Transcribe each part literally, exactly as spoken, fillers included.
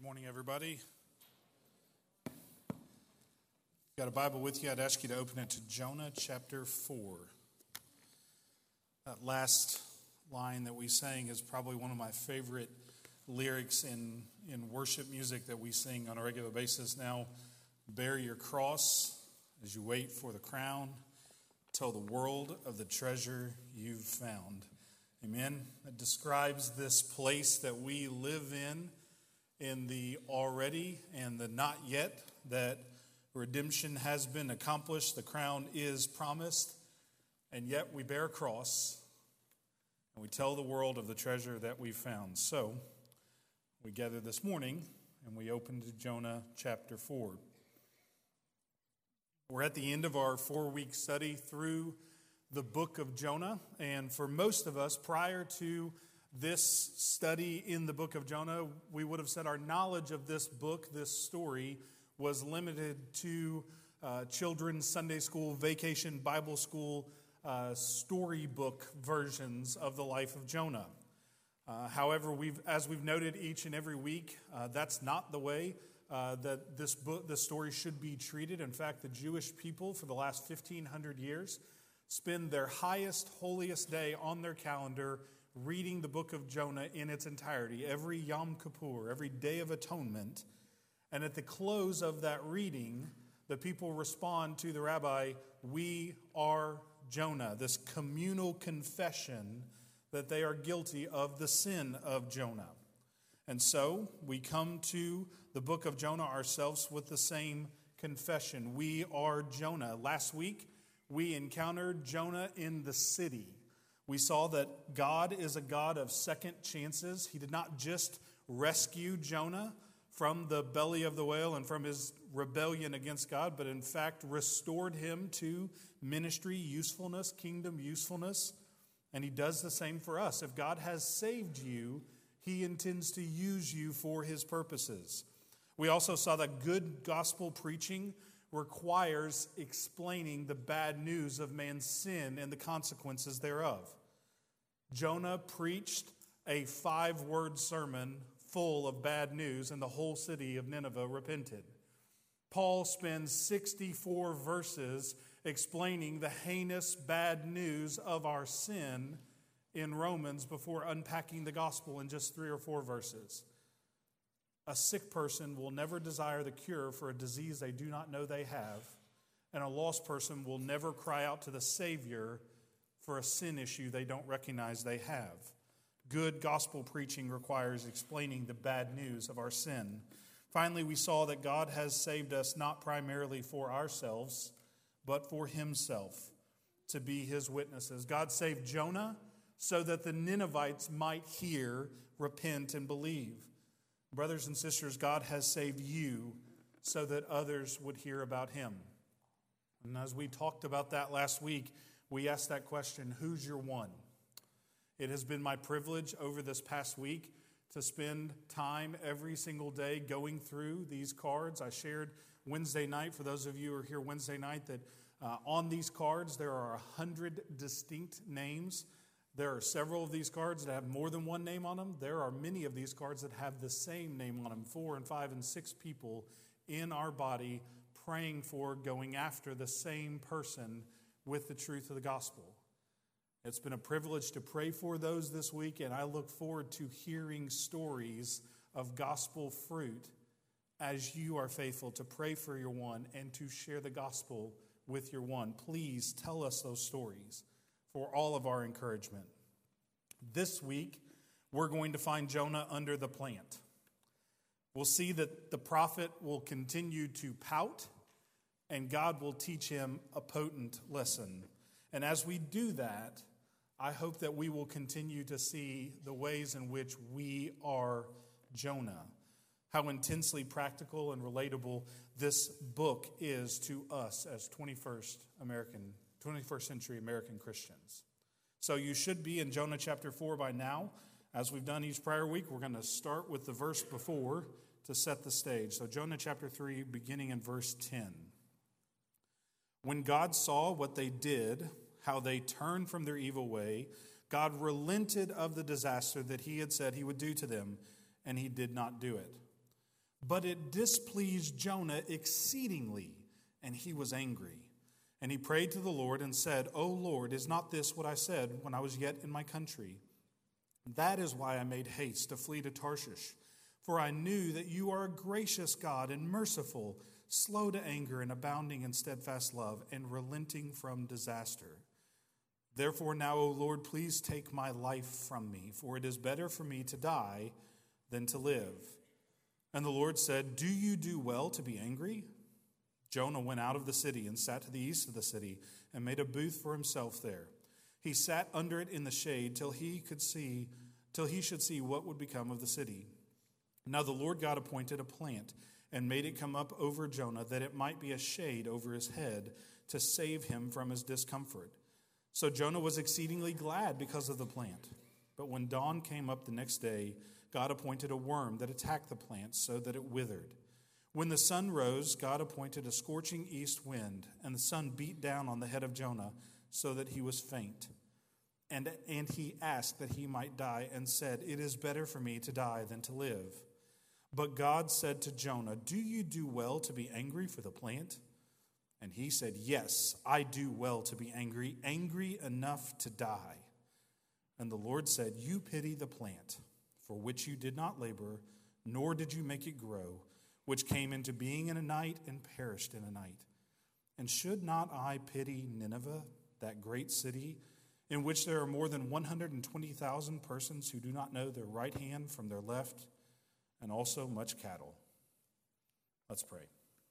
Morning, everybody. If you've got a Bible with you, I'd ask you to open it to Jonah chapter four. That last line that we sang is probably one of my favorite lyrics in, in worship music that we sing on a regular basis. Now, bear your cross as you wait for the crown. Tell the world of the treasure you've found. Amen. It describes this place that we live in, in the already and the not yet, that redemption has been accomplished, the crown is promised, and yet we bear a cross and we tell the world of the treasure that we've found. So we gather this morning and we open to Jonah chapter four. We're at the end of our four-week study through the book of Jonah, and for most of us, prior to this study in the book of Jonah, we would have said our knowledge of this book, this story, was limited to uh, children's Sunday school, vacation Bible school, uh, storybook versions of the life of Jonah. Uh, however, we've, as we've noted each and every week, uh, that's not the way uh, that this book, this story should be treated. In fact, the Jewish people for the last fifteen hundred years spend their highest, holiest day on their calendar reading the book of Jonah in its entirety, every Yom Kippur, every Day of Atonement. And at the close of that reading, the people respond to the rabbi, "We are Jonah," this communal confession that they are guilty of the sin of Jonah. And so we come to the book of Jonah ourselves with the same confession. We are Jonah. Last week, we encountered Jonah in the city. We saw that God is a God of second chances. He did not just rescue Jonah from the belly of the whale and from his rebellion against God, but in fact restored him to ministry usefulness, kingdom usefulness. And he does the same for us. If God has saved you, he intends to use you for his purposes. We also saw that good gospel preaching requires explaining the bad news of man's sin and the consequences thereof. Jonah preached a five-word sermon full of bad news, and the whole city of Nineveh repented. Paul spends sixty-four verses explaining the heinous bad news of our sin in Romans before unpacking the gospel in just three or four verses. A sick person will never desire the cure for a disease they do not know they have, and a lost person will never cry out to the Savior for a sin issue they don't recognize they have. Good gospel preaching requires explaining the bad news of our sin. Finally, we saw that God has saved us not primarily for ourselves, but for himself, to be his witnesses. God saved Jonah so that the Ninevites might hear, repent, and believe. Brothers and sisters, God has saved you so that others would hear about him. And as we talked about that last week, we asked that question, who's your one? It has been my privilege over this past week to spend time every single day going through these cards. I shared Wednesday night, for those of you who are here Wednesday night, that uh, on these cards there are a hundred distinct names. There are several of these cards that have more than one name on them. There are many of these cards that have the same name on them, four and five and six people in our body praying for, going after the same person with the truth of the gospel. It's been a privilege to pray for those this week, and I look forward to hearing stories of gospel fruit as you are faithful to pray for your one and to share the gospel with your one. Please tell us those stories for all of our encouragement. This week, we're going to find Jonah under the plant. We'll see that the prophet will continue to pout, and God will teach him a potent lesson. And as we do that, I hope that we will continue to see the ways in which we are Jonah, how intensely practical and relatable this book is to us as twenty-first American, twenty-first century American Christians. So you should be in Jonah chapter four by now. As we've done each prior week, we're going to start with the verse before to set the stage. So Jonah chapter three, beginning in verse ten. When God saw what they did, how they turned from their evil way, God relented of the disaster that he had said he would do to them, and he did not do it. But it displeased Jonah exceedingly, and he was angry. And he prayed to the Lord and said, O Lord, is not this what I said when I was yet in my country? That is why I made haste to flee to Tarshish, for I knew that you are a gracious God and merciful, slow to anger and abounding in steadfast love, and relenting from disaster. Therefore now, O Lord, please take my life from me, for it is better for me to die than to live. And the Lord said, Do you do well to be angry? Jonah went out of the city and sat to the east of the city and made a booth for himself there. He sat under it in the shade till he could see, till he should see what would become of the city. Now the Lord God appointed a plant and made it come up over Jonah, that it might be a shade over his head to save him from his discomfort. So Jonah was exceedingly glad because of the plant. But when dawn came up the next day, God appointed a worm that attacked the plant so that it withered. When the sun rose, God appointed a scorching east wind, and the sun beat down on the head of Jonah so that he was faint. And, and he asked that he might die and said, It is better for me to die than to live. But God said to Jonah, Do you do well to be angry for the plant? And he said, Yes, I do well to be angry, angry enough to die. And the Lord said, You pity the plant, for which you did not labor, nor did you make it grow, which came into being in a night and perished in a night. And should not I pity Nineveh, that great city, in which there are more than one hundred twenty thousand persons who do not know their right hand from their left, and also much cattle? Let's pray.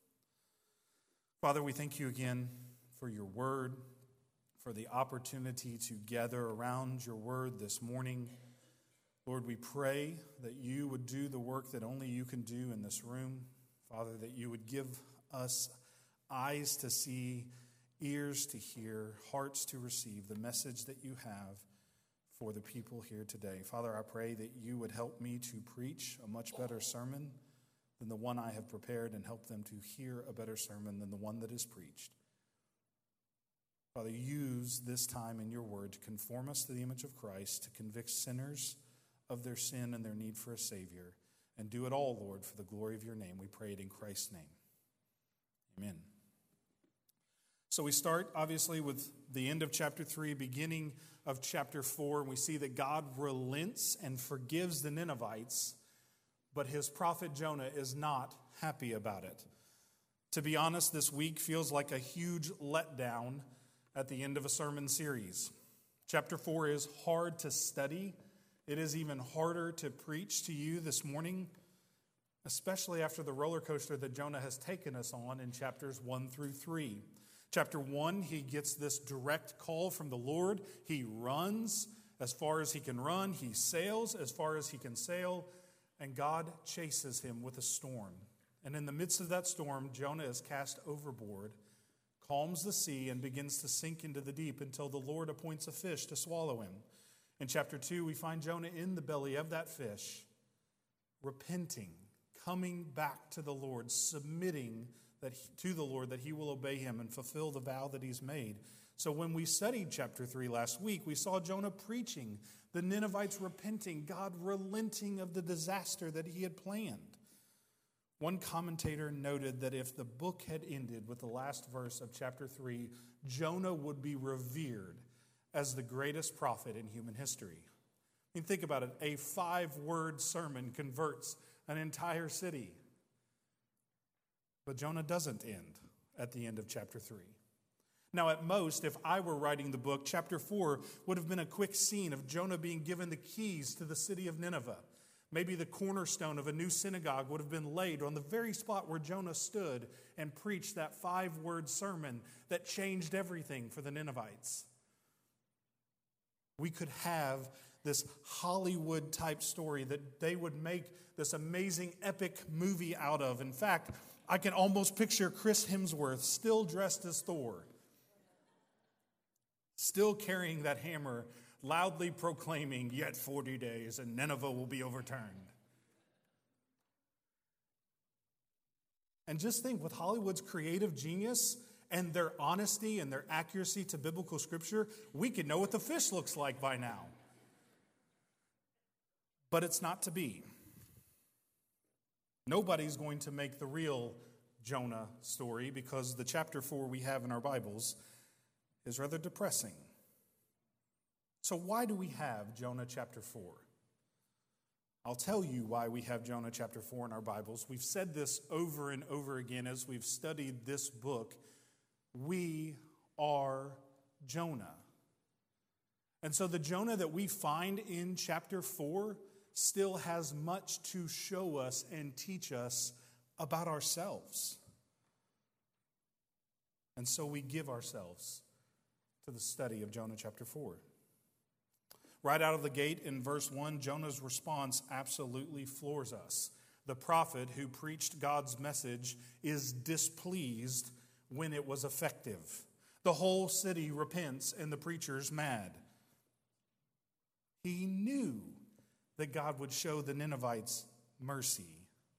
Father, we thank you again for your word, for the opportunity to gather around your word this morning. Lord, we pray that you would do the work that only you can do in this room. Father, that you would give us eyes to see, ears to hear, hearts to receive the message that you have for the people here today. Father, I pray that you would help me to preach a much better sermon than the one I have prepared, and help them to hear a better sermon than the one that is preached. Father, use this time in your word to conform us to the image of Christ, to convict sinners of their sin and their need for a Savior. And do it all, Lord, for the glory of your name. We pray it in Christ's name. Amen. So we start, obviously, with the end of chapter three, beginning of chapter four. And we see that God relents and forgives the Ninevites, but his prophet Jonah is not happy about it. To be honest, this week feels like a huge letdown at the end of a sermon series. Chapter four is hard to study. It is even harder to preach to you this morning, especially after the roller coaster that Jonah has taken us on in chapters one through three. Chapter one, he gets this direct call from the Lord. He runs as far as he can run. He sails as far as he can sail. And God chases him with a storm. And in the midst of that storm, Jonah is cast overboard, calms the sea, and begins to sink into the deep until the Lord appoints a fish to swallow him. In chapter two, we find Jonah in the belly of that fish, repenting, coming back to the Lord, submitting that he, to the Lord that he will obey him and fulfill the vow that he's made. So when we studied chapter three last week, we saw Jonah preaching, the Ninevites repenting, God relenting of the disaster that he had planned. One commentator noted that if the book had ended with the last verse of chapter three, Jonah would be revered as the greatest prophet in human history. I mean, think about it. A five-word sermon converts an entire city. But Jonah doesn't end at the end of chapter three. Now, at most, if I were writing the book, chapter four would have been a quick scene of Jonah being given the keys to the city of Nineveh. Maybe the cornerstone of a new synagogue would have been laid on the very spot where Jonah stood and preached that five-word sermon that changed everything for the Ninevites. We could have this Hollywood-type story that they would make this amazing epic movie out of. In fact, I can almost picture Chris Hemsworth still dressed as Thor, still carrying that hammer, loudly proclaiming, yet forty days and Nineveh will be overturned. And just think, with Hollywood's creative genius and their honesty and their accuracy to biblical scripture, we could know what the fish looks like by now. But it's not to be. Nobody's going to make the real Jonah story because the chapter four we have in our Bibles is rather depressing. So why do we have Jonah chapter four? I'll tell you why we have Jonah chapter four in our Bibles. We've said this over and over again as we've studied this book. We are Jonah. And so the Jonah that we find in chapter four still has much to show us and teach us about ourselves. And so we give ourselves to the study of Jonah chapter four. Right out of the gate in verse one, Jonah's response absolutely floors us. The prophet who preached God's message is displeased when it was effective. The whole city repents and the preacher's mad. He knew that God would show the Ninevites mercy.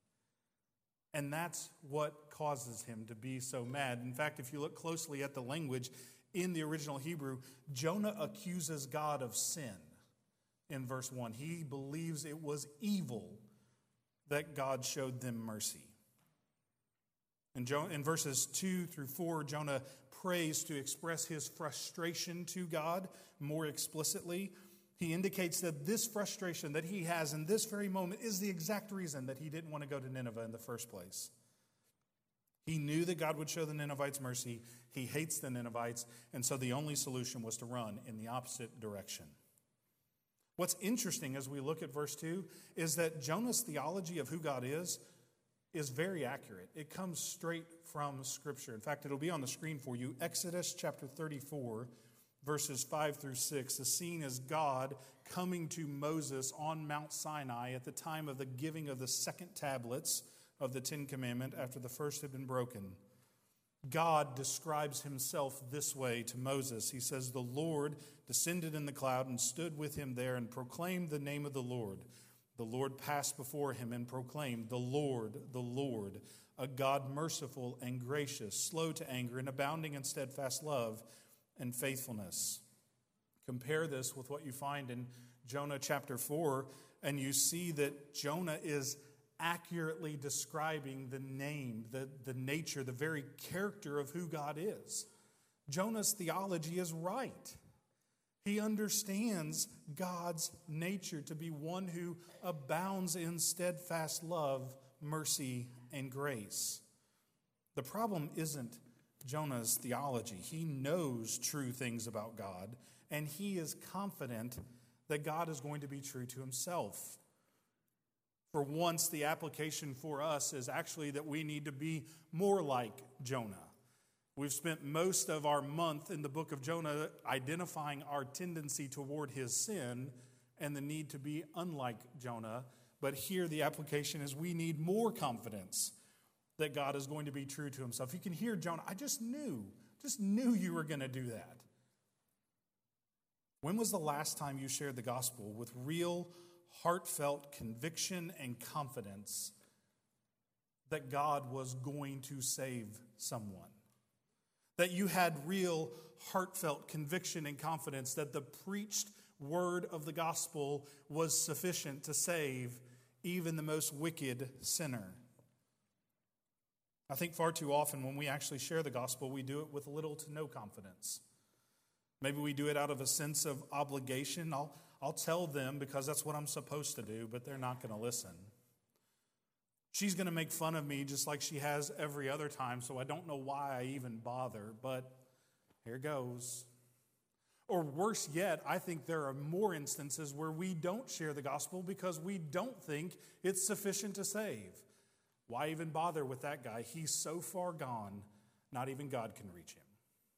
And that's what causes him to be so mad. In fact, if you look closely at the language in the original Hebrew, Jonah accuses God of sin in verse one. He believes it was evil that God showed them mercy. In, jo- in verses two through four, Jonah prays to express his frustration to God more explicitly. He indicates that this frustration that he has in this very moment is the exact reason that he didn't want to go to Nineveh in the first place. He knew that God would show the Ninevites mercy. He hates the Ninevites, and so the only solution was to run in the opposite direction. What's interesting as we look at verse two is that Jonah's theology of who God is is very accurate. It comes straight from Scripture. In fact, it'll be on the screen for you. Exodus chapter thirty-four, verses five through six. The scene is God coming to Moses on Mount Sinai at the time of the giving of the second tablets of the Ten Commandments after the first had been broken. God describes himself this way to Moses. He says, "The Lord descended in the cloud and stood with him there and proclaimed the name of the Lord. The Lord passed before him and proclaimed, 'The Lord, the Lord, a God merciful and gracious, slow to anger and abounding in steadfast love and faithfulness.'" Compare this with what you find in Jonah chapter four, and you see that Jonah is accurately describing the name, the, the nature, the very character of who God is. Jonah's theology is right. He understands God's nature to be one who abounds in steadfast love, mercy, and grace. The problem isn't Jonah's theology. He knows true things about God, and he is confident that God is going to be true to himself. For once, the application for us is actually that we need to be more like Jonah. We've spent most of our month in the book of Jonah identifying our tendency toward his sin and the need to be unlike Jonah. But here the application is we need more confidence that God is going to be true to himself. You can hear Jonah, I just knew, just knew you were going to do that. When was the last time you shared the gospel with real, heartfelt conviction and confidence that God was going to save someone? That you had real, heartfelt conviction and confidence that the preached word of the gospel was sufficient to save even the most wicked sinner? I think far too often when we actually share the gospel, we do it with little to no confidence. Maybe we do it out of a sense of obligation. I'll, I'll tell them because that's what I'm supposed to do, but they're not going to listen. She's going to make fun of me just like she has every other time, so I don't know why I even bother, but here goes. Or worse yet, I think there are more instances where we don't share the gospel because we don't think it's sufficient to save. Why even bother with that guy? He's so far gone, not even God can reach him.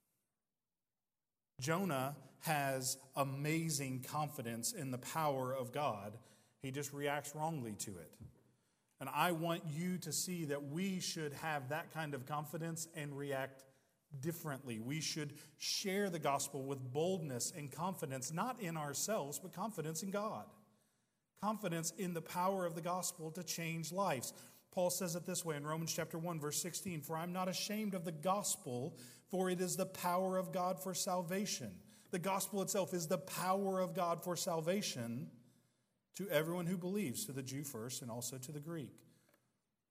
Jonah has amazing confidence in the power of God. He just reacts wrongly to it. And I want you to see that we should have that kind of confidence and react differently. We should share the gospel with boldness and confidence, not in ourselves, but confidence in God. Confidence in the power of the gospel to change lives. Paul says it this way in Romans chapter one, verse sixteen, "For I'm not ashamed of the gospel, for it is the power of God for salvation." The gospel itself is the power of God for salvation to everyone who believes, to the Jew first and also to the Greek.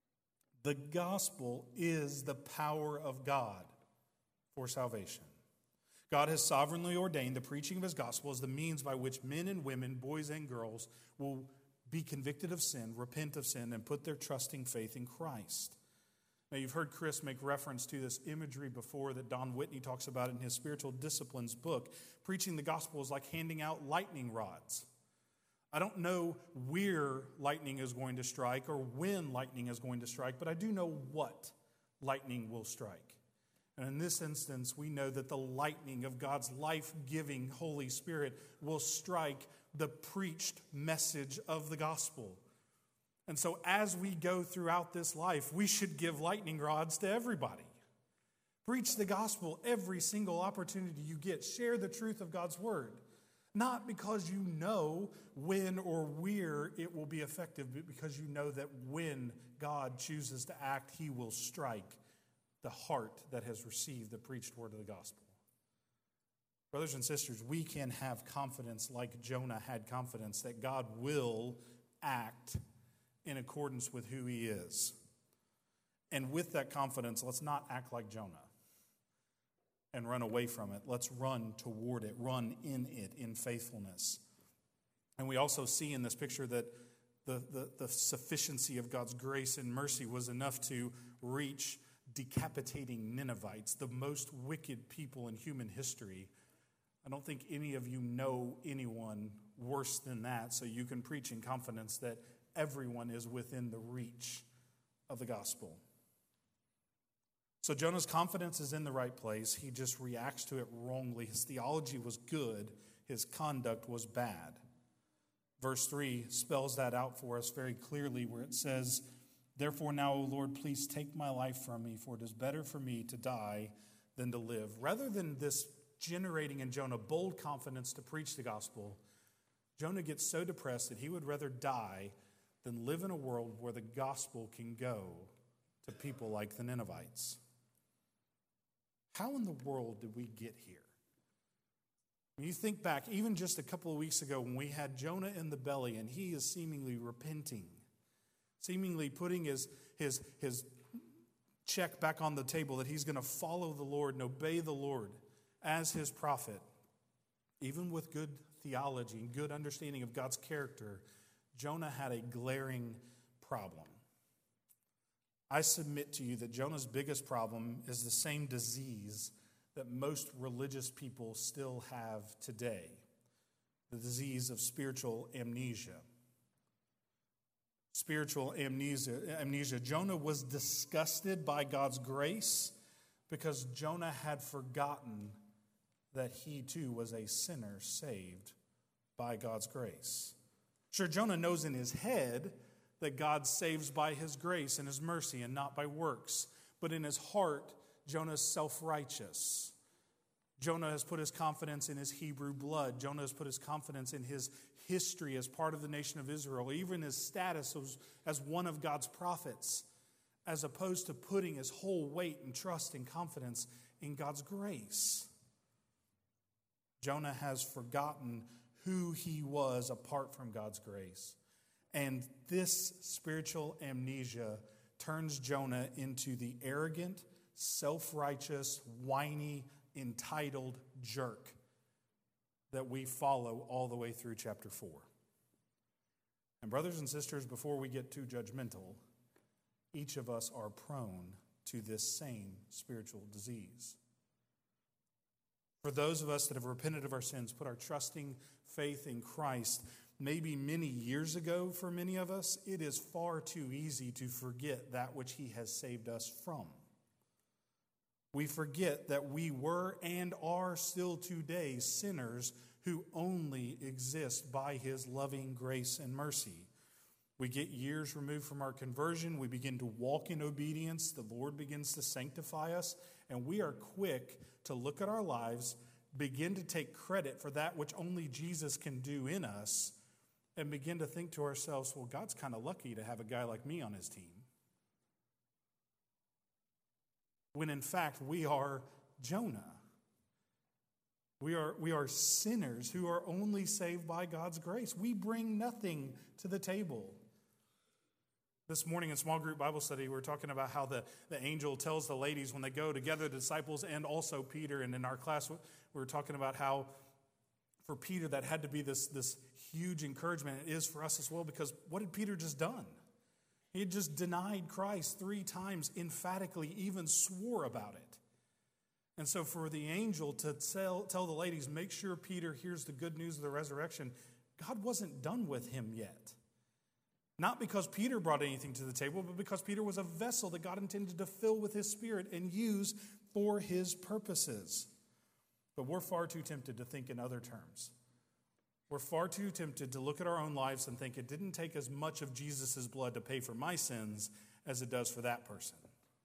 The gospel is the power of God for salvation. God has sovereignly ordained the preaching of his gospel as the means by which men and women, boys and girls, will be convicted of sin, repent of sin, and put their trusting faith in Christ. Now, you've heard Chris make reference to this imagery before that Don Whitney talks about in his Spiritual Disciplines book. Preaching the gospel is like handing out lightning rods. I don't know where lightning is going to strike or when lightning is going to strike, but I do know what lightning will strike. And in this instance, we know that the lightning of God's life-giving Holy Spirit will strike the preached message of the gospel. And so as we go throughout this life, we should give lightning rods to everybody. Preach the gospel every single opportunity you get. Share the truth of God's word. Not because you know when or where it will be effective, but because you know that when God chooses to act, he will strike the heart that has received the preached word of the gospel. Brothers and sisters, we can have confidence like Jonah had confidence that God will act in accordance with who he is. And with that confidence, let's not act like Jonah and run away from it. Let's run toward it, run in it in faithfulness. And we also see in this picture that the, the, the sufficiency of God's grace and mercy was enough to reach decapitating Ninevites, the most wicked people in human history. I don't think any of you know anyone worse than that, so you can preach in confidence that everyone is within the reach of the gospel. So Jonah's confidence is in the right place. He just reacts to it wrongly. His theology was good. His conduct was bad. Verse three spells that out for us very clearly, where it says, "Therefore now, O Lord, please take my life from me, for it is better for me to die than to live." Rather than this generating in Jonah bold confidence to preach the gospel, Jonah gets so depressed that he would rather die than live in a world where the gospel can go to people like the Ninevites. How in the world did we get here? When you think back, even just a couple of weeks ago when we had Jonah in the belly and he is seemingly repenting, seemingly putting his, his, his check back on the table that he's going to follow the Lord and obey the Lord as his prophet, even with good theology and good understanding of God's character, Jonah had a glaring problem. I submit to you that Jonah's biggest problem is the same disease that most religious people still have today, the disease of spiritual amnesia. Spiritual amnesia. amnesia. Jonah was disgusted by God's grace because Jonah had forgotten that he too was a sinner saved by God's grace. Sure, Jonah knows in his head that God saves by his grace and his mercy and not by works. But in his heart, Jonah's self-righteous. Jonah has put his confidence in his Hebrew blood. Jonah has put his confidence in his history as part of the nation of Israel, even his status as, as one of God's prophets, as opposed to putting his whole weight and trust and confidence in God's grace. Jonah has forgotten who he was apart from God's grace. And this spiritual amnesia turns Jonah into the arrogant, self-righteous, whiny, entitled jerk that we follow all the way through chapter four. And brothers and sisters, before we get too judgmental, each of us are prone to this same spiritual disease. For those of us that have repented of our sins, put our trusting faith in Christ, maybe many years ago for many of us, it is far too easy to forget that which he has saved us from. We forget that we were and are still today sinners who only exist by his loving grace and mercy. We get years removed from our conversion. We begin to walk in obedience. The Lord begins to sanctify us. And we are quick to look at our lives, begin to take credit for that which only Jesus can do in us, and begin to think to ourselves, well, God's kind of lucky to have a guy like me on his team. When in fact, we are Jonah. We are, we are sinners who are only saved by God's grace. We bring nothing to the table. This morning in small group Bible study, we were talking about how the, the angel tells the ladies when they go together, the disciples and also Peter. And in our class, we were talking about how for Peter that had to be this, this huge encouragement. It is for us as well, because what had Peter just done? He had just denied Christ three times emphatically, even swore about it. And so for the angel to tell, tell the ladies, make sure Peter hears the good news of the resurrection, God wasn't done with him yet. Not because Peter brought anything to the table, but because Peter was a vessel that God intended to fill with his Spirit and use for his purposes. But we're far too tempted to think in other terms. We're far too tempted to look at our own lives and think it didn't take as much of Jesus' blood to pay for my sins as it does for that person.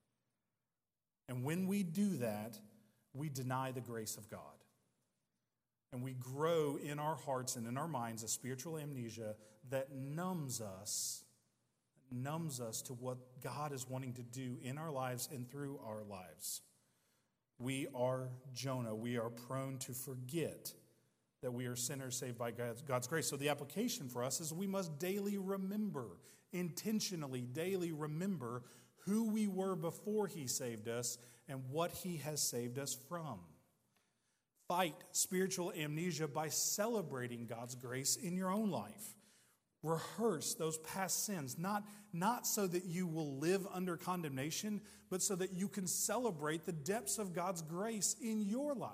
And when we do that, we deny the grace of God. And we grow in our hearts and in our minds a spiritual amnesia that numbs us, numbs us to what God is wanting to do in our lives and through our lives. We are Jonah. We are prone to forget that we are sinners saved by God's, God's grace. So the application for us is we must daily remember, intentionally daily remember who we were before he saved us and what he has saved us from. Fight spiritual amnesia by celebrating God's grace in your own life. Rehearse those past sins, not, not so that you will live under condemnation, but so that you can celebrate the depths of God's grace in your life.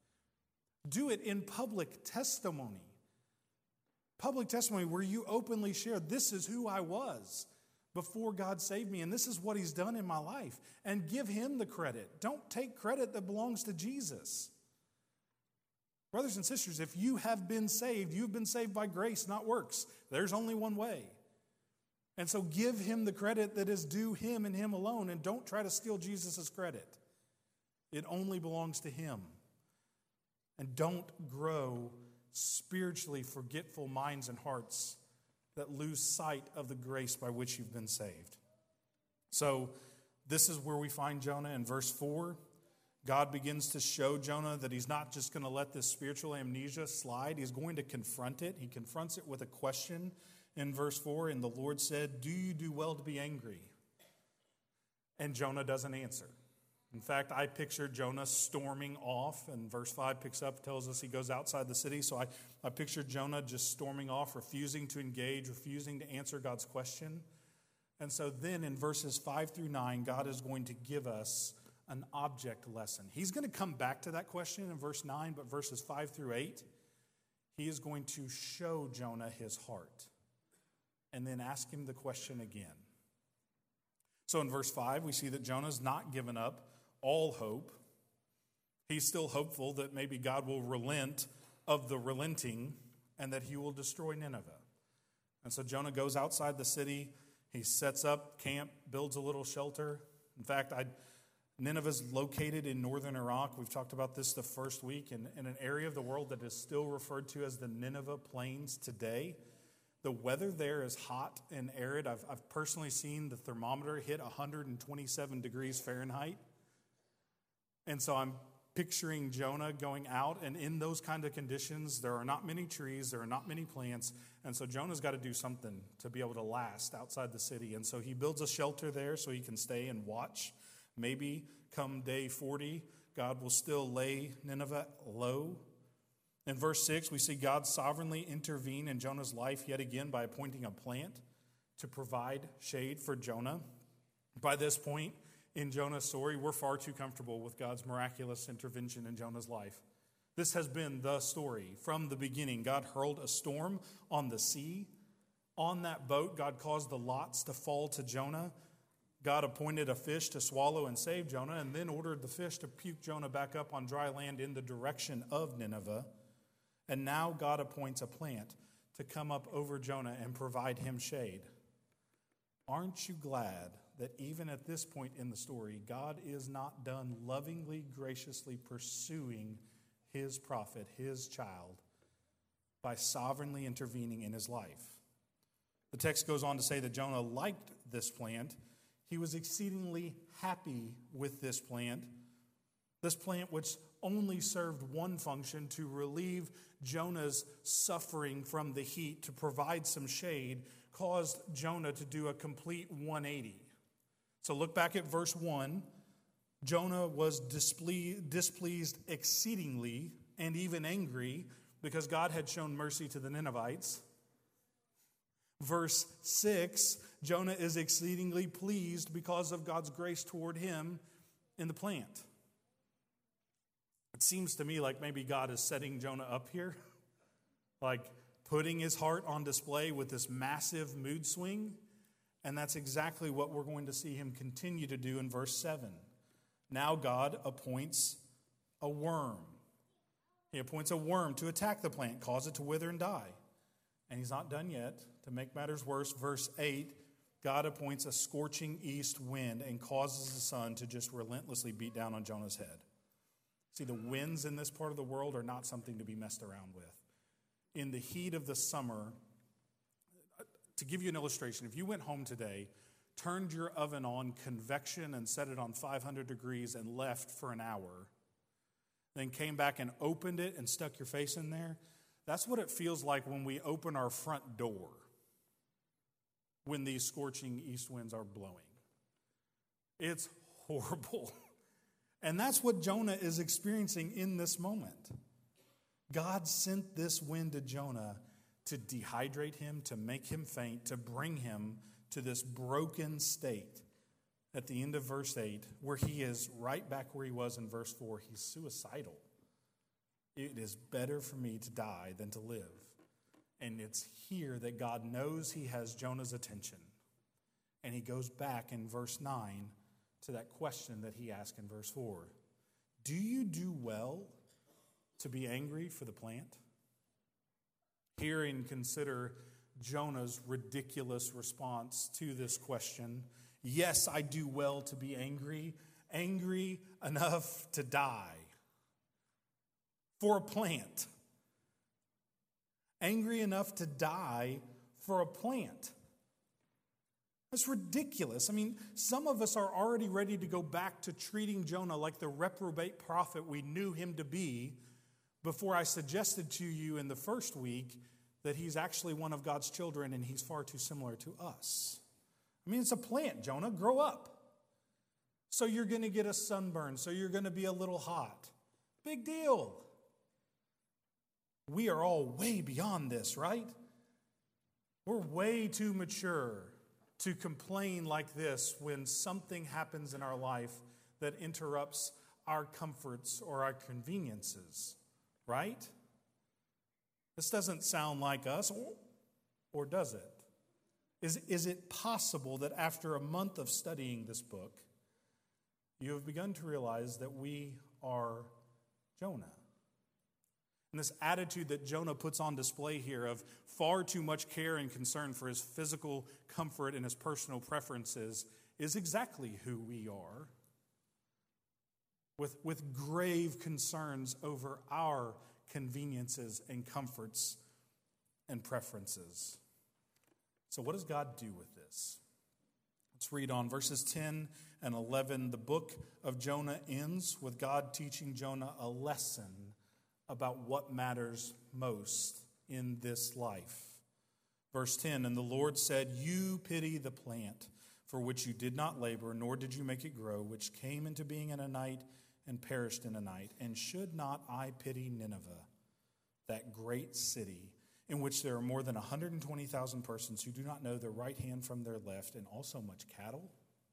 Do it in public testimony. Public testimony where you openly share, this is who I was before God saved me, and this is what he's done in my life. And give him the credit. Don't take credit that belongs to Jesus. Brothers and sisters, if you have been saved, you've been saved by grace, not works. There's only one way. And so give him the credit that is due him and him alone, and don't try to steal Jesus' credit. It only belongs to him. And don't grow spiritually forgetful minds and hearts that lose sight of the grace by which you've been saved. So this is where we find Jonah in verse four. God begins to show Jonah that he's not just going to let this spiritual amnesia slide. He's going to confront it. He confronts it with a question in verse four. And the Lord said, do you do well to be angry? And Jonah doesn't answer. In fact, I pictured Jonah storming off. And verse five picks up, tells us he goes outside the city. So I, I pictured Jonah just storming off, refusing to engage, refusing to answer God's question. And so then in verses five through nine, God is going to give us an object lesson. He's going to come back to that question in verse nine, but verses five through eight, he is going to show Jonah his heart and then ask him the question again. So in verse five, we see that Jonah's not given up all hope. He's still hopeful that maybe God will relent of the relenting and that he will destroy Nineveh. And so Jonah goes outside the city. He sets up camp, builds a little shelter. In fact, I Nineveh is located in northern Iraq. We've talked about this the first week, in, in an area of the world that is still referred to as the Nineveh Plains today. The weather there is hot and arid. I've, I've personally seen the thermometer hit one hundred twenty-seven degrees Fahrenheit. And so I'm picturing Jonah going out, and in those kind of conditions, there are not many trees, there are not many plants, and so Jonah's got to do something to be able to last outside the city. And so he builds a shelter there so he can stay and watch. Maybe come day forty, God will still lay Nineveh low. In verse six, we see God sovereignly intervene in Jonah's life yet again by appointing a plant to provide shade for Jonah. By this point in Jonah's story, we're far too comfortable with God's miraculous intervention in Jonah's life. This has been the story from the beginning. God hurled a storm on the sea. On that boat, God caused the lots to fall to Jonah. God appointed a fish to swallow and save Jonah, and then ordered the fish to puke Jonah back up on dry land in the direction of Nineveh. And now God appoints a plant to come up over Jonah and provide him shade. Aren't you glad that even at this point in the story, God is not done lovingly, graciously pursuing his prophet, his child, by sovereignly intervening in his life? The text goes on to say that Jonah liked this plant. He was exceedingly happy with this plant, this plant which only served one function, to relieve Jonah's suffering from the heat, to provide some shade, caused Jonah to do a complete one eighty. So look back at verse one. Jonah was displeased, displeased exceedingly and even angry because God had shown mercy to the Ninevites. Verse six, Jonah is exceedingly pleased because of God's grace toward him in the plant. It seems to me like maybe God is setting Jonah up here, like putting his heart on display with this massive mood swing. And that's exactly what we're going to see him continue to do in verse seven. Now God appoints a worm. He appoints a worm to attack the plant, cause it to wither and die. And he's not done yet. To make matters worse, verse eight, God appoints a scorching east wind and causes the sun to just relentlessly beat down on Jonah's head. See, the winds in this part of the world are not something to be messed around with. In the heat of the summer, to give you an illustration, if you went home today, turned your oven on convection and set it on five hundred degrees and left for an hour, then came back and opened it and stuck your face in there, that's what it feels like when we open our front door when these scorching east winds are blowing. It's horrible. And that's what Jonah is experiencing in this moment. God sent this wind to Jonah to dehydrate him, to make him faint, to bring him to this broken state at the end of verse eight, where he is right back where he was in verse four. He's suicidal. It is better for me to die than to live. And it's here that God knows he has Jonah's attention. And he goes back in verse nine to that question that he asked in verse four. Do you do well to be angry for the plant? Hear and consider Jonah's ridiculous response to this question. Yes, I do well to be angry, angry enough to die for a plant. Angry enough to die for a plant. That's ridiculous. I mean, some of us are already ready to go back to treating Jonah like the reprobate prophet we knew him to be before I suggested to you in the first week that he's actually one of God's children and he's far too similar to us. I mean, it's a plant, Jonah. Grow up. So you're going to get a sunburn. So you're going to be a little hot. Big deal. We are all way beyond this, right? We're way too mature to complain like this when something happens in our life that interrupts our comforts or our conveniences, right? This doesn't sound like us, or does it? Is, is it possible that after a month of studying this book, you have begun to realize that we are Jonah? And this attitude that Jonah puts on display here of far too much care and concern for his physical comfort and his personal preferences is exactly who we are, with, with grave concerns over our conveniences and comforts and preferences. So what does God do with this? Let's read on verses ten and eleven. The book of Jonah ends with God teaching Jonah a lesson about what matters most in this life. Verse ten, and the Lord said, you pity the plant for which you did not labor, nor did you make it grow, which came into being in a night and perished in a night. And should not I pity Nineveh, that great city, in which there are more than one hundred twenty thousand persons who do not know their right hand from their left, and also much cattle?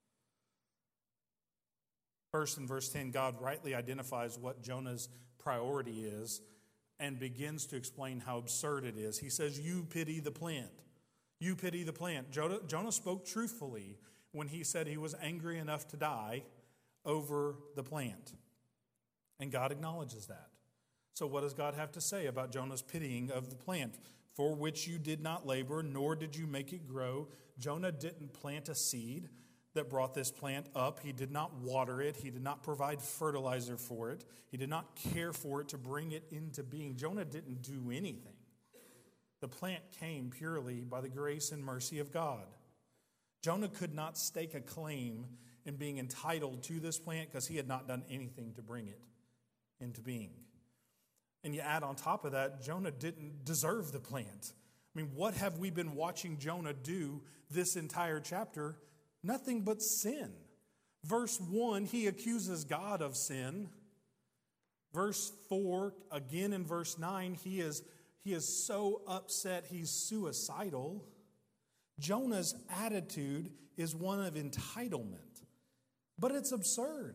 First, in verse ten, God rightly identifies what Jonah's priority is and begins to explain how absurd it is. He says, you pity the plant. You pity the plant. Jonah, Jonah spoke truthfully when he said he was angry enough to die over the plant. And God acknowledges that. So what does God have to say about Jonah's pitying of the plant? For which you did not labor, nor did you make it grow. Jonah didn't plant a seed that brought this plant up. He did not water it. He did not provide fertilizer for it. He did not care for it to bring it into being. Jonah didn't do anything. The plant came purely by the grace and mercy of God. Jonah could not stake a claim in being entitled to this plant because he had not done anything to bring it into being. And you add on top of that, Jonah didn't deserve the plant. I mean, what have we been watching Jonah do this entire chapter? Nothing but sin. Verse one, he accuses God of sin. Verse four, again in verse nine, he is, he is so upset he's suicidal. Jonah's attitude is one of entitlement, but it's absurd.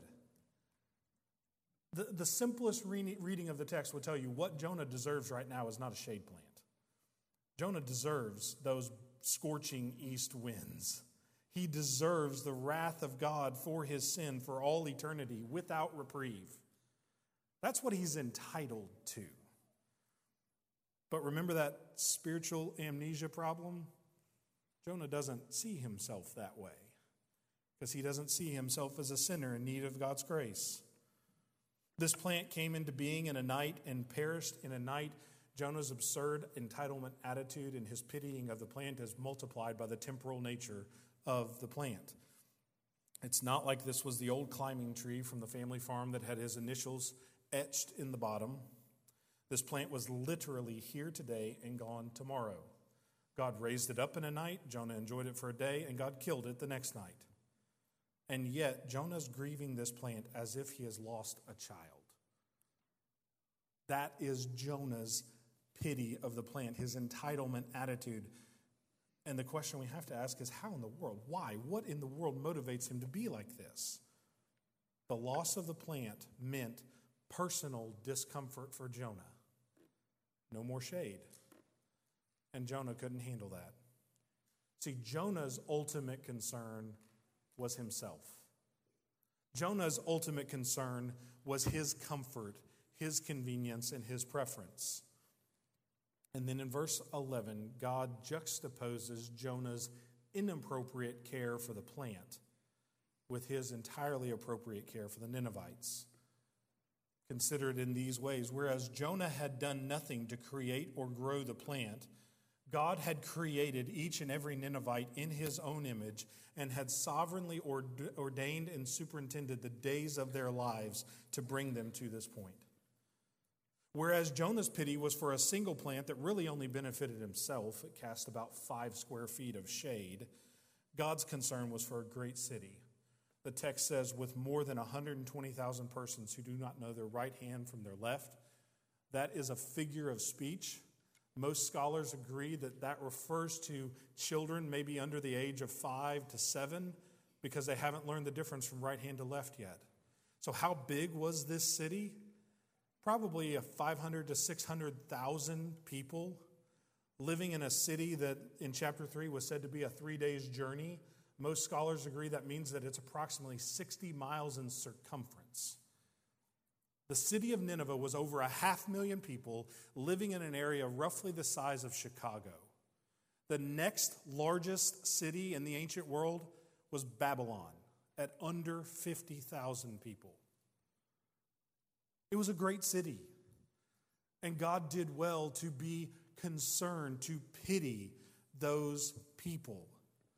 The, the simplest re- reading of the text will tell you what Jonah deserves right now is not a shade plant. Jonah deserves those scorching east winds. He deserves the wrath of God for his sin for all eternity without reprieve. That's what he's entitled to. But remember that spiritual amnesia problem? Jonah doesn't see himself that way because he doesn't see himself as a sinner in need of God's grace. This plant came into being in a night and perished in a night. Jonah's absurd entitlement attitude and his pitying of the plant is multiplied by the temporal nature of the plant. It's not like this was the old climbing tree from the family farm that had his initials etched in the bottom. This plant was literally here today and gone tomorrow. God raised it up in a night, Jonah enjoyed it for a day, and God killed it the next night. And yet, Jonah's grieving this plant as if he has lost a child. That is Jonah's pity of the plant, his entitlement attitude. And the question we have to ask is, how in the world? Why? What in the world motivates him to be like this? The loss of the plant meant personal discomfort for Jonah. No more shade. And Jonah couldn't handle that. See, Jonah's ultimate concern was himself. Jonah's ultimate concern was his comfort, his convenience, and his preference. And then in verse eleven, God juxtaposes Jonah's inappropriate care for the plant with his entirely appropriate care for the Ninevites. Consider it in these ways. Whereas Jonah had done nothing to create or grow the plant, God had created each and every Ninevite in his own image and had sovereignly ordained and superintended the days of their lives to bring them to this point. Whereas Jonah's pity was for a single plant that really only benefited himself, it cast about five square feet of shade, God's concern was for a great city. The text says, with more than one hundred twenty thousand persons who do not know their right hand from their left. That is a figure of speech. Most scholars agree that that refers to children maybe under the age of five to seven because they haven't learned the difference from right hand to left yet. So how big was this city? Probably a five hundred to six hundred thousand people living in a city that in chapter three was said to be a three days journey. Most scholars agree that means that it's approximately sixty miles in circumference. The city of Nineveh was over a half million people living in an area roughly the size of Chicago. The next largest city in the ancient world was Babylon at under fifty thousand people. It was a great city, and God did well to be concerned, to pity those people.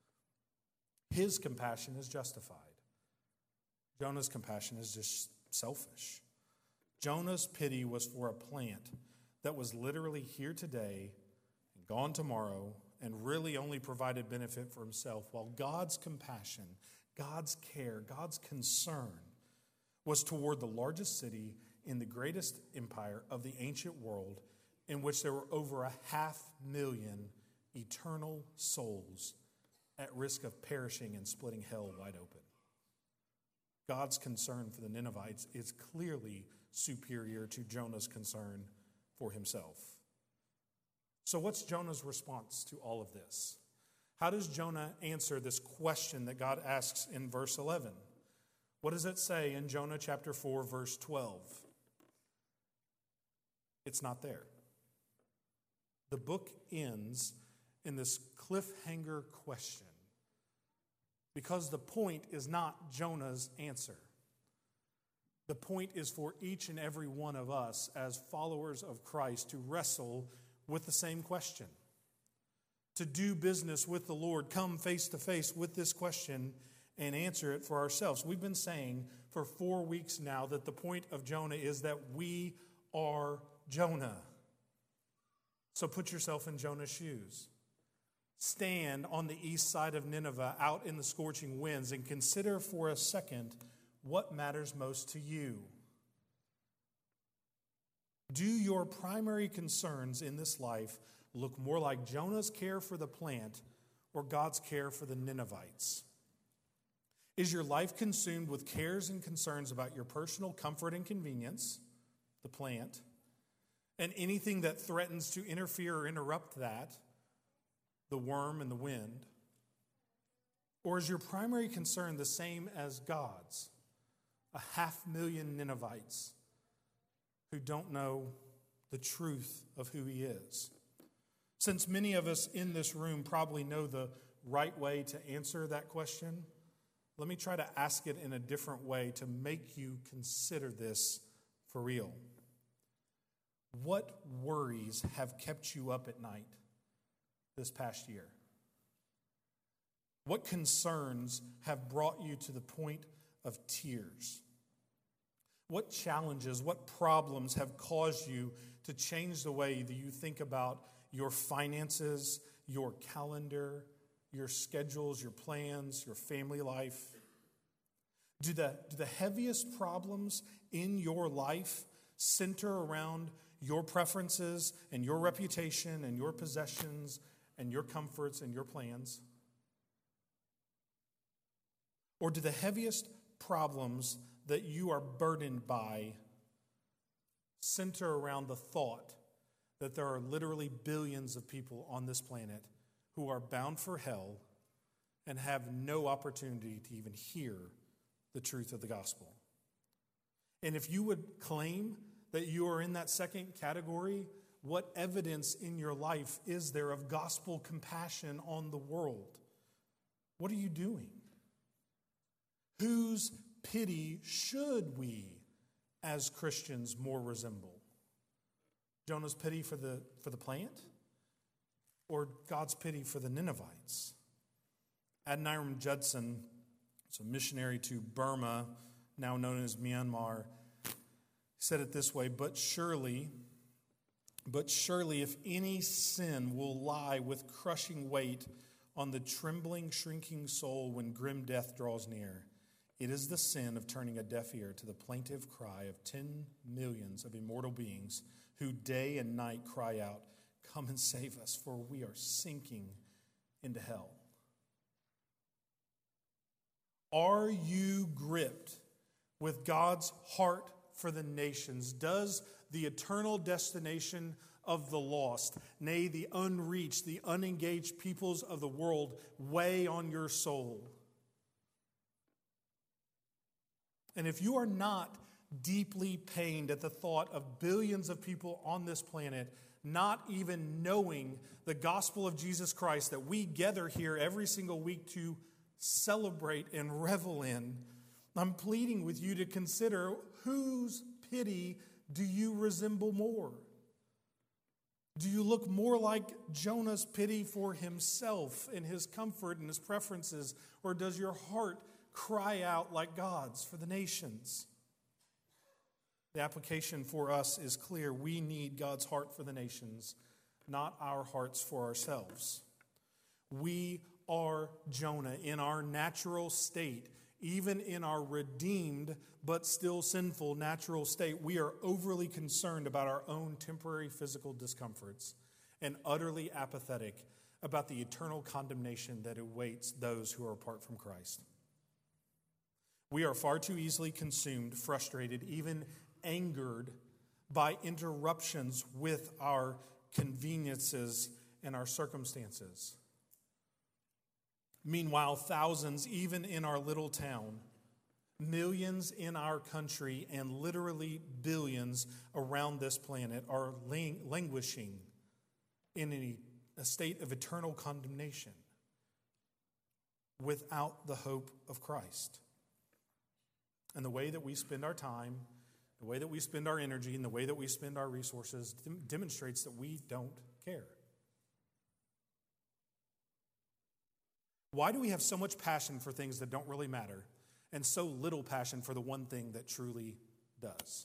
His compassion is justified. Jonah's compassion is just selfish. Jonah's pity was for a plant that was literally here today and gone tomorrow and really only provided benefit for himself, while God's compassion, God's care, God's concern was toward the largest city in the greatest empire of the ancient world, in which there were over a half million eternal souls at risk of perishing and splitting hell wide open. God's concern for the Ninevites is clearly superior to Jonah's concern for himself. So what's Jonah's response to all of this? How does Jonah answer this question that God asks in verse eleven? What does it say in Jonah chapter four, verse twelve? It's not there. The book ends in this cliffhanger question because the point is not Jonah's answer. The point is for each and every one of us as followers of Christ to wrestle with the same question. To do business with the Lord, come face to face with this question and answer it for ourselves. We've been saying for four weeks now that the point of Jonah is that we are Jonah. So put yourself in Jonah's shoes. Stand on the east side of Nineveh out in the scorching winds and consider for a second what matters most to you. Do your primary concerns in this life look more like Jonah's care for the plant or God's care for the Ninevites? Is your life consumed with cares and concerns about your personal comfort and convenience, the plant, and anything that threatens to interfere or interrupt that, the worm and the wind? Or is your primary concern the same as God's, a half million Ninevites who don't know the truth of who he is? Since many of us in this room probably know the right way to answer that question, let me try to ask it in a different way to make you consider this for real. What worries have kept you up at night this past year? What concerns have brought you to the point of tears? What challenges, what problems have caused you to change the way that you think about your finances, your calendar, your schedules, your plans, your family life? Do the, do the heaviest problems in your life center around your preferences and your reputation and your possessions and your comforts and your plans? Or do the heaviest problems that you are burdened by center around the thought that there are literally billions of people on this planet who are bound for hell and have no opportunity to even hear the truth of the gospel? And if you would claim that you are in that second category, what evidence in your life is there of gospel compassion on the world? What are you doing? Whose pity should we, as Christians, more resemble? Jonah's pity for the, for the plant? Or God's pity for the Ninevites? Adoniram Judson, it's a missionary to Burma, now known as Myanmar, said it this way: But surely, but surely if any sin will lie with crushing weight on the trembling, shrinking soul when grim death draws near, it is the sin of turning a deaf ear to the plaintive cry of ten millions of immortal beings who day and night cry out, "Come and save us, for we are sinking into hell." Are you gripped with God's heart for the nations? Does the eternal destination of the lost, nay, the unreached, the unengaged peoples of the world, weigh on your soul? And if you are not deeply pained at the thought of billions of people on this planet not even knowing the gospel of Jesus Christ that we gather here every single week to celebrate and revel in, I'm pleading with you to consider, whose pity do you resemble more? Do you look more like Jonah's pity for himself and his comfort and his preferences, or does your heart cry out like God's for the nations? The application for us is clear. We need God's heart for the nations, not our hearts for ourselves. We are Jonah in our natural state, even in our redeemed but still sinful natural state. We are overly concerned about our own temporary physical discomforts and utterly apathetic about the eternal condemnation that awaits those who are apart from Christ. We are far too easily consumed, frustrated, even angered by interruptions with our conveniences and our circumstances. Meanwhile, thousands, even in our little town, millions in our country, and literally billions around this planet are lang- languishing in a, a state of eternal condemnation without the hope of Christ. And the way that we spend our time, the way that we spend our energy, and the way that we spend our resources dem- demonstrates that we don't care. Why do we have so much passion for things that don't really matter and so little passion for the one thing that truly does?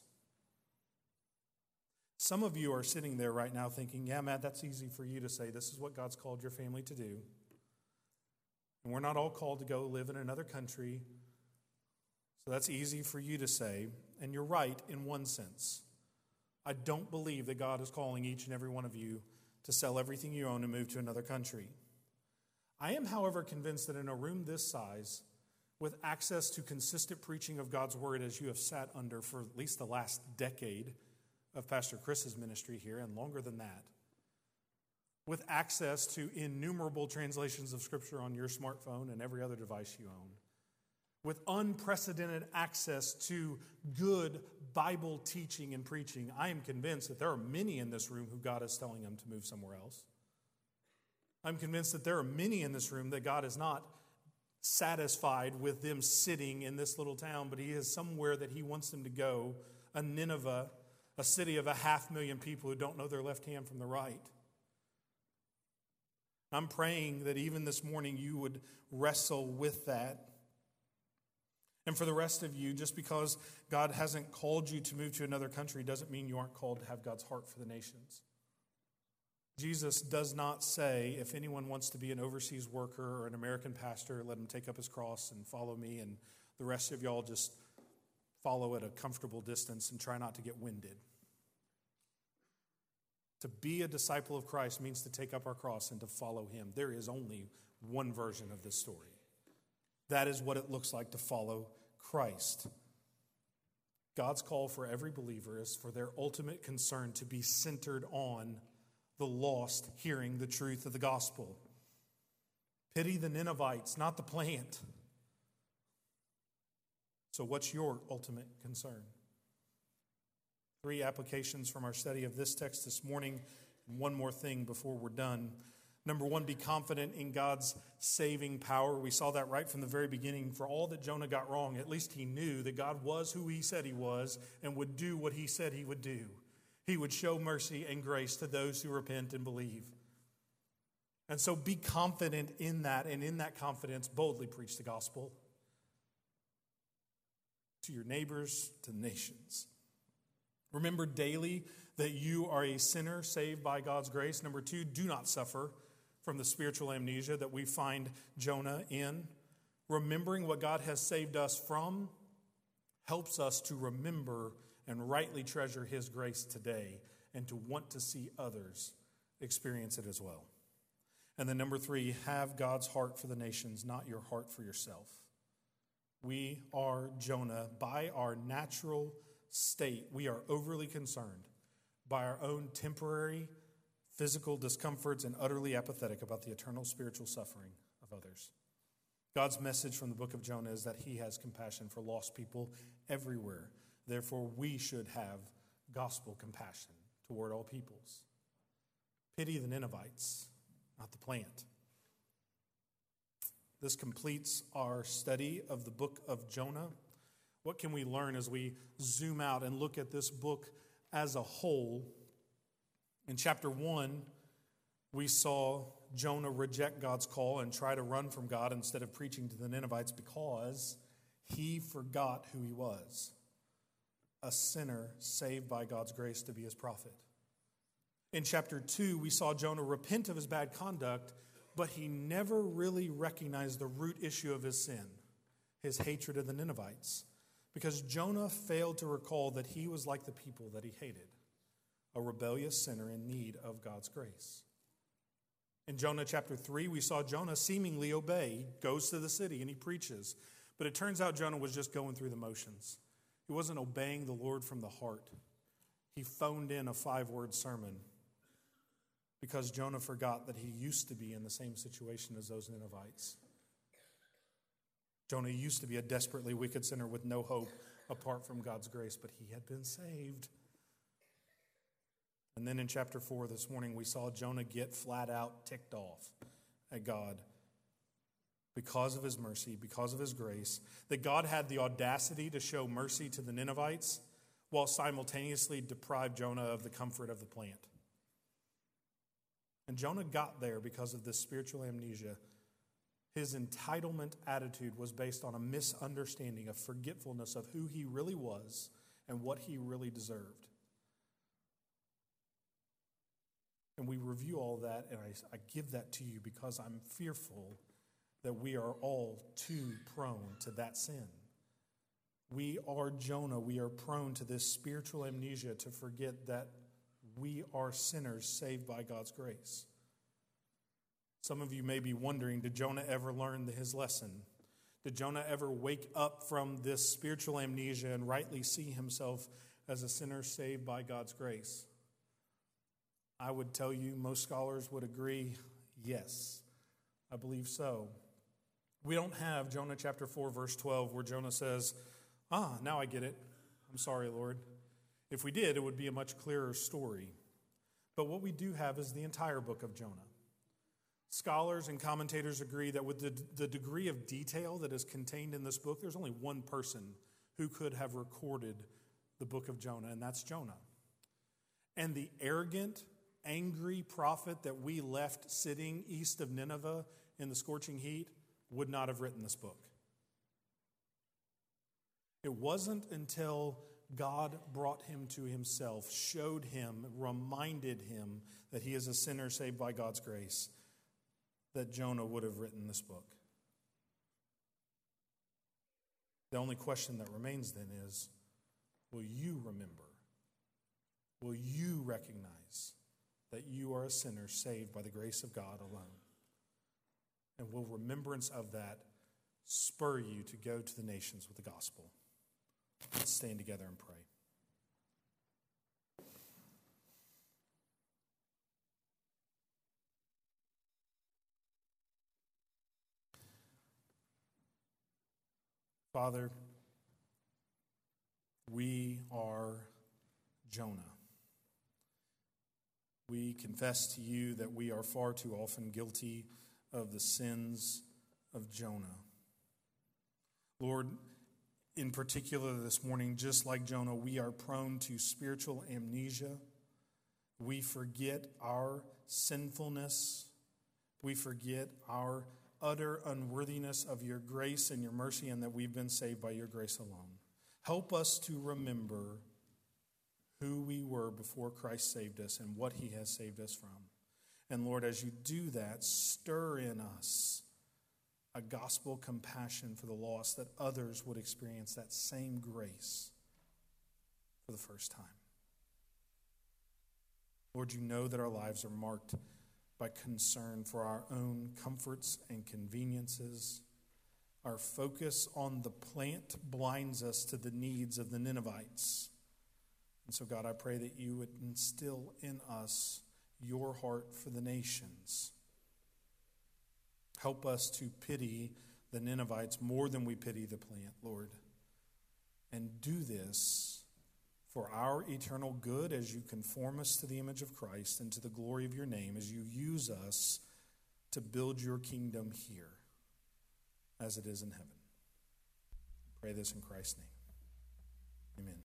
Some of you are sitting there right now thinking, yeah, Matt, that's easy for you to say. This is what God's called your family to do. And we're not all called to go live in another country. So that's easy for you to say. And you're right in one sense. I don't believe that God is calling each and every one of you to sell everything you own and move to another country. I am, however, convinced that in a room this size, with access to consistent preaching of God's word as you have sat under for at least the last decade of Pastor Chris's ministry here, and longer than that, with access to innumerable translations of Scripture on your smartphone and every other device you own, with unprecedented access to good Bible teaching and preaching, I am convinced that there are many in this room who God is telling them to move somewhere else. I'm convinced that there are many in this room that God is not satisfied with them sitting in this little town, but He is somewhere that He wants them to go, a Nineveh, a city of a half million people who don't know their left hand from the right. I'm praying that even this morning you would wrestle with that. And for the rest of you, just because God hasn't called you to move to another country doesn't mean you aren't called to have God's heart for the nations. Jesus does not say, if anyone wants to be an overseas worker or an American pastor, let him take up his cross and follow me, and the rest of y'all just follow at a comfortable distance and try not to get winded. To be a disciple of Christ means to take up our cross and to follow Him. There is only one version of this story. That is what it looks like to follow Christ. God's call for every believer is for their ultimate concern to be centered on the lost hearing the truth of the gospel. Pity the Ninevites, not the plant. So what's your ultimate concern? Three applications from our study of this text this morning, and one more thing before we're done. Number one, be confident in God's saving power. We saw that right from the very beginning. For all that Jonah got wrong, at least he knew that God was who He said He was and would do what He said He would do. He would show mercy and grace to those who repent and believe. And so be confident in that, and in that confidence, boldly preach the gospel to your neighbors, to the nations. Remember daily that you are a sinner saved by God's grace. Number two, do not suffer from the spiritual amnesia that we find Jonah in. Remembering what God has saved us from helps us to remember and rightly treasure His grace today and to want to see others experience it as well. And then number three, have God's heart for the nations, not your heart for yourself. We are Jonah. By our natural state, we are overly concerned by our own temporary physical discomforts and utterly apathetic about the eternal spiritual suffering of others. God's message from the book of Jonah is that He has compassion for lost people everywhere. Therefore, we should have gospel compassion toward all peoples. Pity the Ninevites, not the plant. This completes our study of the book of Jonah. What can we learn as we zoom out and look at this book as a whole? In chapter one, we saw Jonah reject God's call and try to run from God instead of preaching to the Ninevites because he forgot who he was, a sinner saved by God's grace to be His prophet. In chapter two, we saw Jonah repent of his bad conduct, but he never really recognized the root issue of his sin, his hatred of the Ninevites, because Jonah failed to recall that he was like the people that he hated, a rebellious sinner in need of God's grace. In Jonah chapter three, we saw Jonah seemingly obey. He goes to the city and he preaches, but it turns out Jonah was just going through the motions. He wasn't obeying the Lord from the heart. He phoned in a five-word sermon because Jonah forgot that he used to be in the same situation as those Ninevites. Jonah used to be a desperately wicked sinner with no hope apart from God's grace, but he had been saved. And then in chapter four this morning, we saw Jonah get flat out ticked off at God because of His mercy, because of His grace, that God had the audacity to show mercy to the Ninevites while simultaneously deprive Jonah of the comfort of the plant. And Jonah got there because of this spiritual amnesia His entitlement attitude was based on a misunderstanding, a forgetfulness of who he really was and what he really deserved. And we review all that, and I, I give that to you because I'm fearful that we are all too prone to that sin. We are Jonah. We are prone to this spiritual amnesia, to forget that we are sinners saved by God's grace. Some of you may be wondering, did Jonah ever learn his lesson? Did Jonah ever wake up from this spiritual amnesia and rightly see himself as a sinner saved by God's grace? I would tell you, most scholars would agree, yes, I believe so. We don't have Jonah chapter four, verse twelve, where Jonah says, ah, now I get it. I'm sorry, Lord. If we did, it would be a much clearer story. But what we do have is the entire book of Jonah. Scholars and commentators agree that with the, the degree of detail that is contained in this book, there's only one person who could have recorded the book of Jonah, and that's Jonah. And the arrogant, angry prophet that we left sitting east of Nineveh in the scorching heat would not have written this book. It wasn't until God brought him to himself, showed him, reminded him that he is a sinner saved by God's grace, that Jonah would have written this book. The only question that remains then is, will you remember? Will you recognize that you are a sinner saved by the grace of God alone? And will remembrance of that spur you to go to the nations with the gospel? Let's stand together and pray. Father, we are Jonah. We confess to you that we are far too often guilty of the sins of Jonah. Lord, in particular this morning, just like Jonah, we are prone to spiritual amnesia. We forget our sinfulness. We forget our utter unworthiness of your grace and your mercy, and that we've been saved by your grace alone. Help us to remember who we were before Christ saved us and what he has saved us from. And Lord, as you do that, stir in us a gospel compassion for the lost, that others would experience that same grace for the first time. Lord, you know that our lives are marked by concern for our own comforts and conveniences. Our focus on the plant blinds us to the needs of the Ninevites. And so, God, I pray that you would instill in us your heart for the nations. Help us to pity the Ninevites more than we pity the plant, Lord. And do this for our eternal good as you conform us to the image of Christ and to the glory of your name, as you use us to build your kingdom here as it is in heaven. Pray this in Christ's name. Amen.